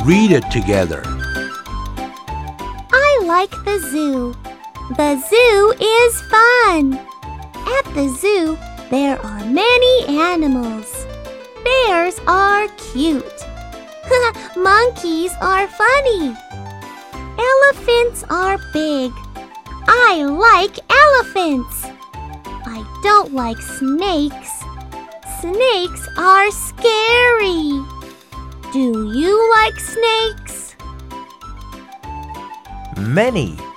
read it together. I like the zoo. The zoo is fun. At the zoo, there are many animals. Bears are cute. Monkeys are funny. Elephants are big. I like elephants. I don't like snakes. Snakes are scary. Do you like snakes? Many